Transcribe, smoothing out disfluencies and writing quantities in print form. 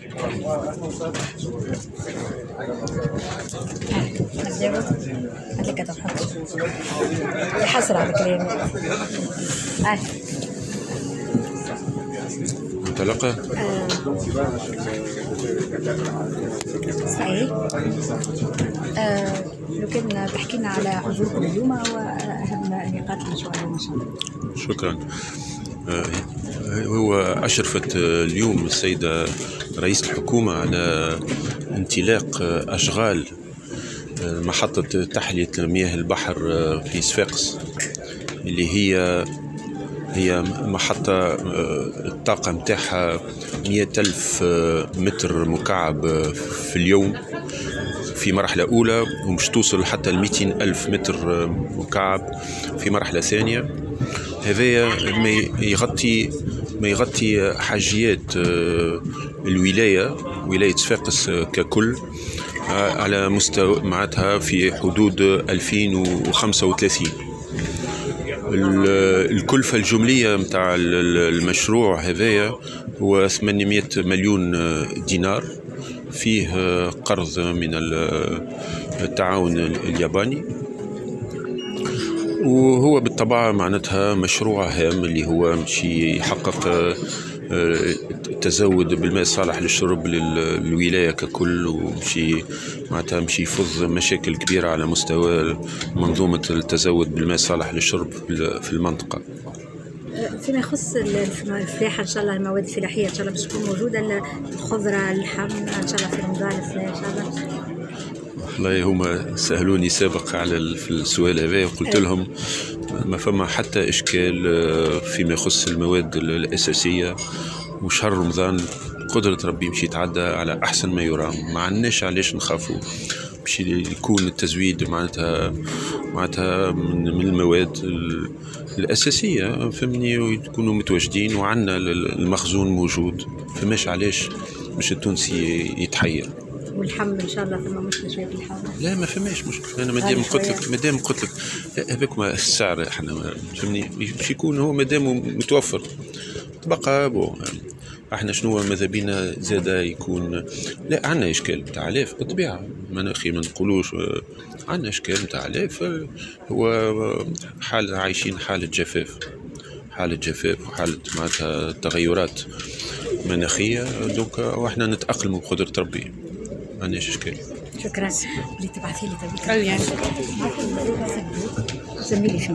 نبداو. هاتلك تحط يحسر على الكلام. انطلقه. صحيح. لو كان تحكي لنا على حضوركم اليوم وأهم نقاط المشروع اليوم إن شاء الله. شكرا. هو أشرفت اليوم السيدة رئيس الحكومة على انطلاق أشغال محطة تحلية مياه البحر في صفاقس، اللي هي محطة الطاقة متاعها 100,000 متر مكعب في اليوم في مرحلة أولى، ومش توصل حتى 200,000 متر مكعب في مرحلة ثانية. هذا ما يغطي حاجيات الولاية، ولاية صفاقس ككل، على مستوى معناتها في حدود 2035. الكلفة الجملية متاع المشروع هذايا هو 800 مليون دينار، فيه قرض من التعاون الياباني، وهو بالطبع معناتها مشروع هام اللي هو مشي يحقق التزود بالماء الصالح للشرب للولاية ككل، ومشي معناتها مشي يفض مشاكل كبيرة على مستوى منظومة التزود بالماء الصالح للشرب في المنطقة. فيما يخص الفلاحة إن شاء الله، المواد الفلاحية إن شاء الله باش تكون موجودة، الخضرة، اللحم إن شاء الله في رمضان إن شاء الله. والله هما سألوني سابق على في السؤال هذا، وقلت لهم ما فما حتى إشكال فيما يخص المواد الأساسية، وشهر رمضان قدرة ربي مشي يتعدى على أحسن ما يرام، ما عندناش علاش نخافوا، مشي يكون التزويد معناتها من المواد الأساسية فهمني، ويكونوا متواجدين، وعندنا المخزون موجود، فماش علاش مش التونسي يتحير. والحم ان شاء الله فما مشكله شويه في الحم؟ لا ما فماش مشكله. انا مادام قلت لك هذاك ما السعر احنا فهمني باش يكون هو مادام متوفر تبقى بو. احنا شنو ماذا بينا زاده يكون؟ لا عندنا اشكال نتاع علاف بالطبيعه، ما نقولوش عندنا اشكال نتاع علاف، هو حال عايشين حاله جفاف وحاله معناتها تغيرات مناخيه، دوك واحنا نتاقلموا بقدره ربي، ما عندناش اشكال. شكرا. اللي تبعثي لي تبعثي لي